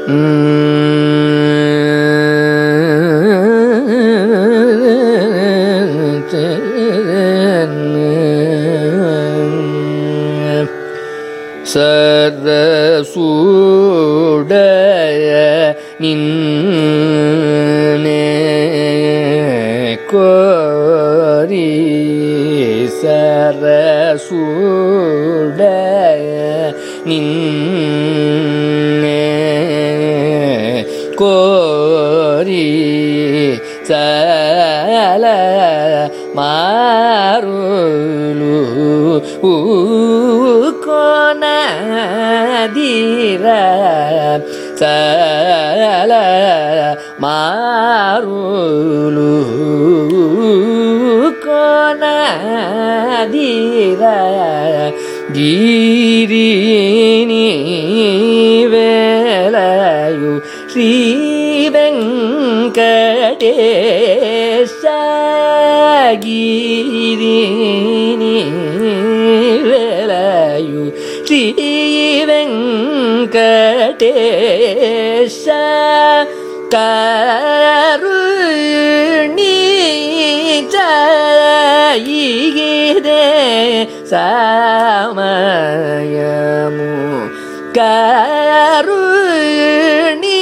சரசுடைய நின்னே கோரி சரசுடைய நின்னே கோரி சல மாருலு கோனதிர சல மாருலு கோனதிர கிரினி வேலயு ஸ்ரீ வெங்கடேಶ கிரினி வேலயு ஸ்ரீ வெங்கடேಶ கருணி ஜயிதே சமயமு கருணி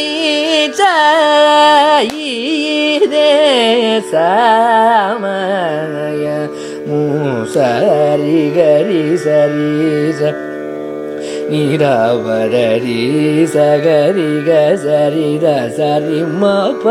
ஜயிதே சமயமு சரி கரி சரி நிரவரி சகரி கரி சரி மப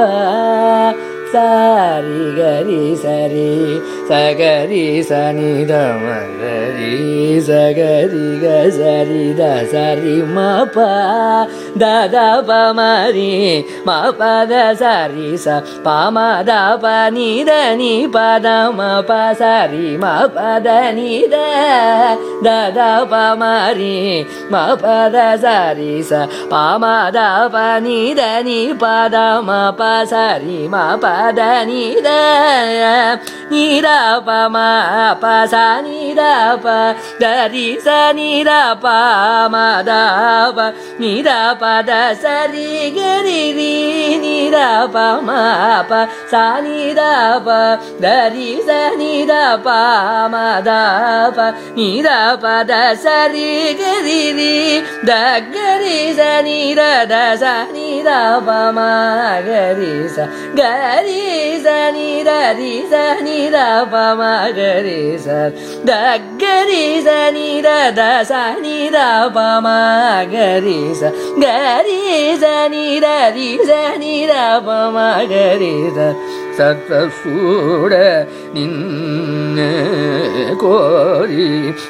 சரி கரி சரி சகரி சனிதமரி சகரி கரி சரி மப தத பமரி மபத சரி ச பமத பனித நி பத மப சரி மபத நித தத பமரி மபத சரி ச பமத பனித நி பத மப சரி மபத நித நித பம பச நித ப தரி ச நித பமத ப நித பத சரி கரி நித பம ப ச நித ப தரி ச நித பமத ப நித பத சரி கரி தரி ச நித த ச நித பம கரி ச கரி ச நித ரி ச நித பம கரி ச தரி ச நித த ச நித பம கரி ச கரி ச நித ரி ச நித பம கரி ச சத்தசூட நின்ன கோரி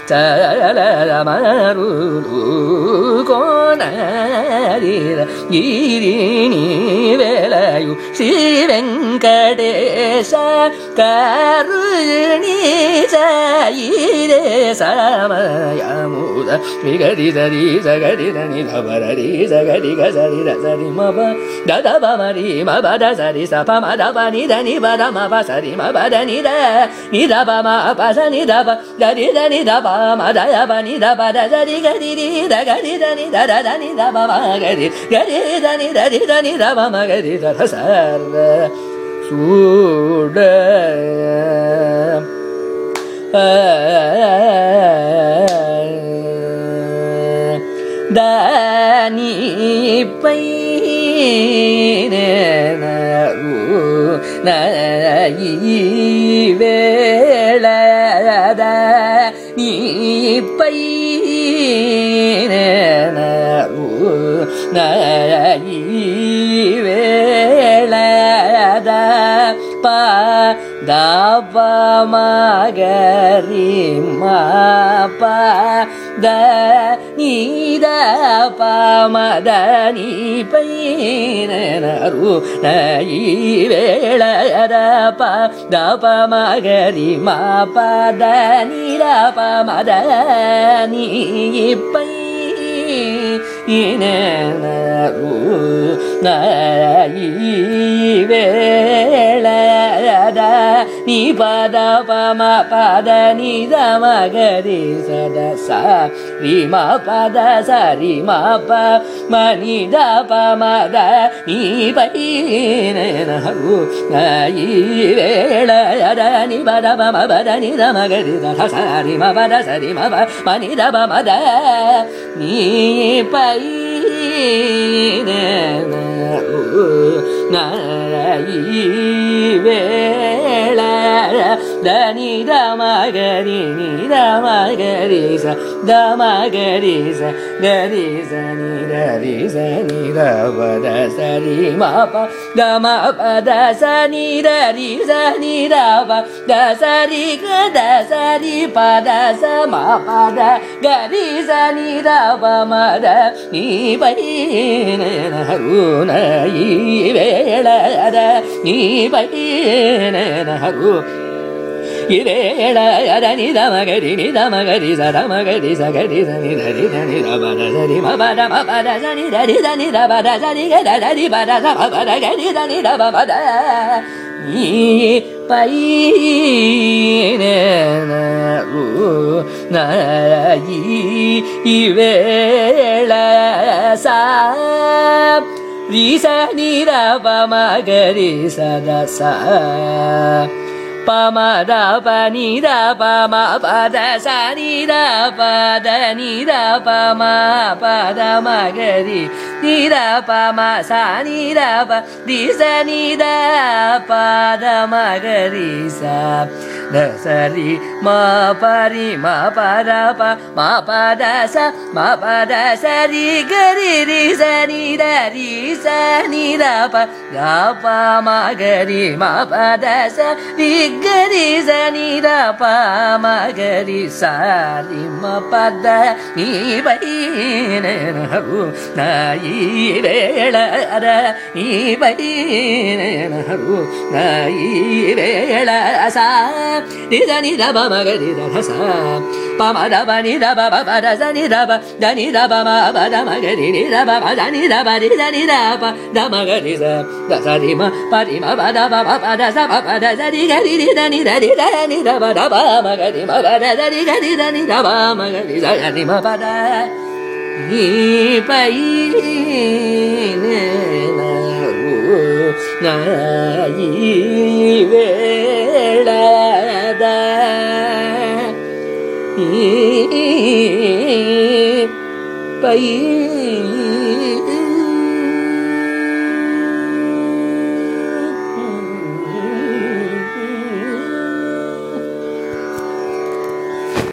சலமருலு கோனரிர கிரினி வேலயு ஸ்ரீ வெங்கடேಶ கருணி ஜயிதே சமயமுத விகரி சரி சகரி தனி தபரி சகரி கசரி சரி மப தத பமரி மபத சரி சப மத பனி தனி பத மப சரி மபத நித நித பம பச நித ப தரி தனி தப மதய பனி த பத சரி கரி த கரி தனி தர தனி தப மகரி கரி தனி தரி தனி தப மகரி தர சர்வ சூட தனி பை வேளத நீ பை வேளத ப தப மகரி மா ப த நீத பமத நீ பைனரு நயி வேளத ப தப மகரி மா பத நீத பமத நீ பை இனரு நயி வேளத ni pada pa ma pada ni da ma ga ri sa da sa ri ma pada sa ri ma pa ma ni da pa ma da ni pa i na na ru na i ve la da ni ba da pa ma ba da ni da ma ga ri da sa ri ma pa da sa ri ma pa ma ni da pa ma da ni pa i na na ru na i ve la da ni da ma ga ri ni da ma ga ri sa da ma ga ri sa ni da pa da sa ri ma pa da ma pa da sa ni da pa da sa ri ga da sa ri pa da sa ma pa da ga ri sa ni da pa ma da ni pa i na ru na i ve la da ni pa i na ru Irela ni da ma ga ri sa da ma ga ri sa ga ri sa ni da ba da sa ri ma ba da sa ni da ba da sa ri ga da ri ba da sa ma ba da ga ri sa ni da ba ba da ni pa i na na ru na i ve la sa ri sa ni da ba ma ga ri sa da sa pa ma da pa ni da pa ma pa da sa ni da pa da ni da pa ma pa da ma ga ri ni da pa ma sa ni da pa di sa ni da pa da ma ga ri sa da sa ri ma pa da pa ma pa da sa ri ga ri sa ni da ni da pa ma ga ri ma pa da sa ri ga ri sa ni da pa ma ga ri sa ri ma pa da ni pa i na ru na i ve la da ni pa i na ru na i ve la sa ni da ba ma ga ri da sa pa ma da ba ni da ba ba da sa ni da ba ma ba da ma ga ri ni da ba da ni da ba ri da ni da pa da ma ga ri sa da sa ri ma ba da ba ba da sa ba da sa ri ga ri da ni da ni da ba da ba ma ga ri ma ba da sa ri ga ri da ni da ba ma ga ri sa ni ma ba da ni pa i na ru na i ve la da pa i